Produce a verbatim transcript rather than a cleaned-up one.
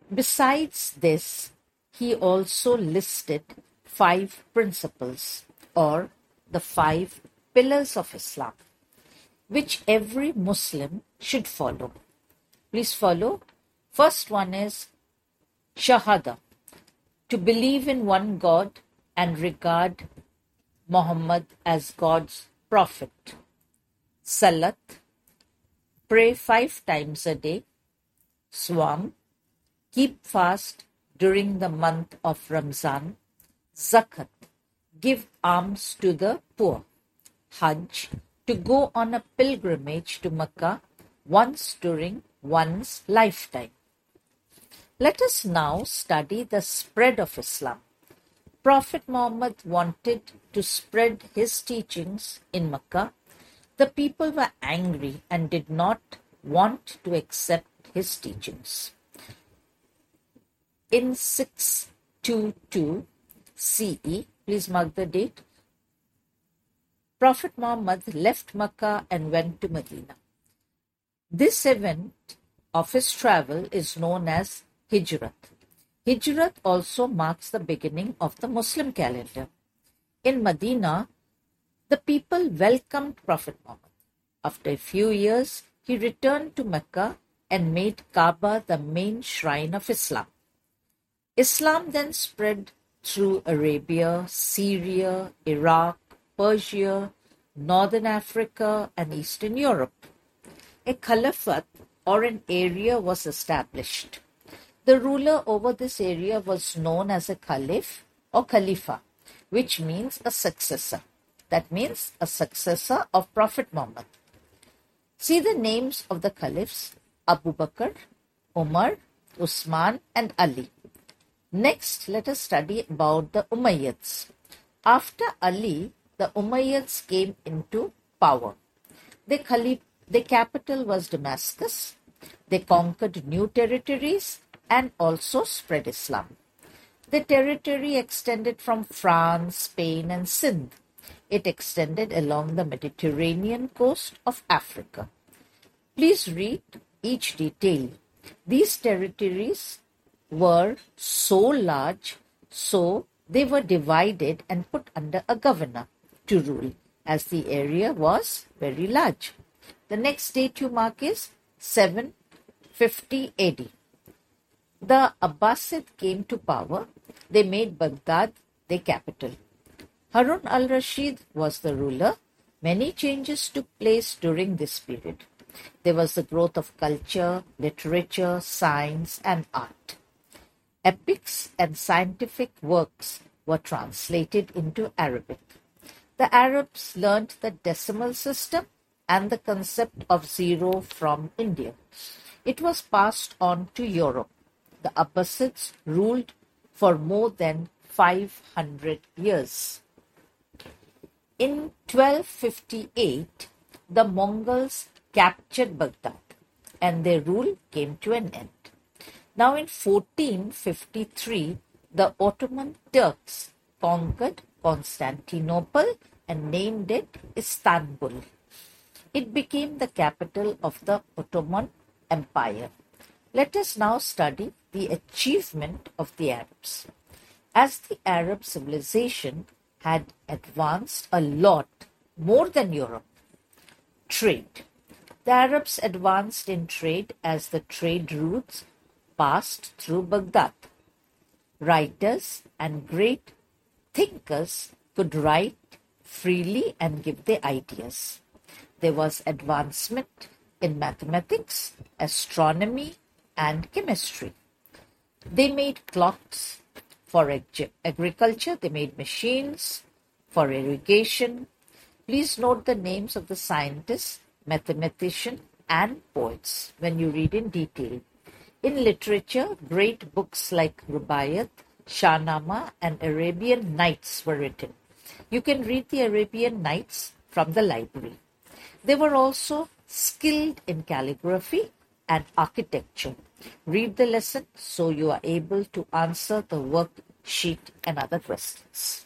Besides this, he also listed five principles, or the five pillars of Islam, which every Muslim should follow. Please follow. First one is Shahada, to believe in one God and regard Muhammad as God's prophet. Salat, pray five times a day. Swam, keep fast during the month of Ramzan. Zakat, give alms to the poor. Hajj, to go on a pilgrimage to Mecca once during one's lifetime. Let us now study the spread of Islam. Prophet Muhammad wanted to spread his teachings in Mecca. The people were angry and did not want to accept his teachings. In six twenty-two C E, please mark the date, Prophet Muhammad left Mecca and went to Medina. This event of his travel is known as Hijrat. Hijrat also marks the beginning of the Muslim calendar. In Medina, the people welcomed Prophet Muhammad. After a few years, he returned to Mecca and made Kaaba the main shrine of Islam. Islam then spread through Arabia, Syria, Iraq, Persia, Northern Africa, and Eastern Europe. A caliphate, or an area, was established. The ruler over this area was known as a caliph or khalifa, which means a successor. That means a successor of Prophet Muhammad. See the names of the caliphs: Abu Bakr, Umar, Usman, and Ali. Next, let us study about the Umayyads. After Ali, the Umayyads came into power. The caliph, the capital was Damascus. They conquered new territories and also spread Islam. The territory extended from France, Spain, and Sindh. It extended along the Mediterranean coast of Africa. Please read each detail. These territories were so large, so they were divided and put under a governor to rule, as the area was very large. The next date you mark is seven fifty A D. The Abbasid came to power. They made Baghdad their capital. Harun al-Rashid was the ruler. Many changes took place during this period. There was the growth of culture, literature, science, and art. Epics and scientific works were translated into Arabic. The Arabs learnt the decimal system and the concept of zero from India. It was passed on to Europe. The Abbasids ruled for more than five hundred years. In twelve fifty-eight, the Mongols captured Baghdad and their rule came to an end. Now in fourteen fifty-three, the Ottoman Turks conquered Constantinople and named it Istanbul. It became the capital of the Ottoman Empire. Let us now study the achievement of the Arabs. As the Arab civilization had advanced a lot more than Europe. Trade. The Arabs advanced in trade as the trade routes passed through Baghdad. Writers and great thinkers could write freely and give their ideas. There was advancement in mathematics, astronomy, and chemistry. They made clocks for ag- agriculture. They made machines for irrigation. Please note the names of the scientists, mathematicians, and poets when you read in detail. In literature, great books like Rubaiyat, Shahnama, and Arabian Nights were written. You can read the Arabian Nights from the library. They were also skilled in calligraphy and architecture. Read the lesson so you are able to answer the worksheet and other questions.